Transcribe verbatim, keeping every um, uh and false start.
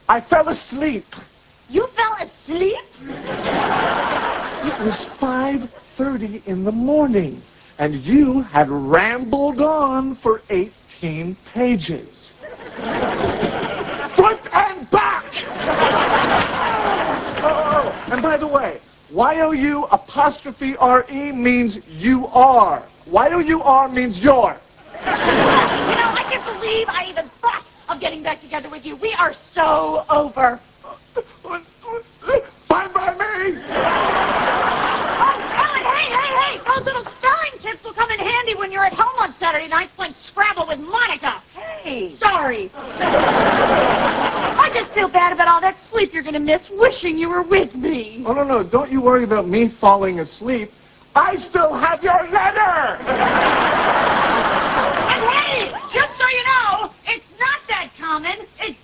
I fell asleep. You fell asleep? It was five thirty in the morning, and you had rambled on for eighteen pages. Front and back! Oh, oh, oh, and by the way, Y O U apostrophe R E means you are. Y O U R means you're. You know, I can't believe I even thought of getting back together with you. We are so over. Fine by me! Oh, Ellen, hey, hey, hey! Those little spelling tips will come in handy when you're at home on Saturday nights playing Scrabble with Monica. Hey. Sorry. I just feel bad about all that sleep you're going to miss wishing you were with me. Oh, no, no, don't you worry about me falling asleep. I still have your letter! And hey, just so you know, it's not that common. It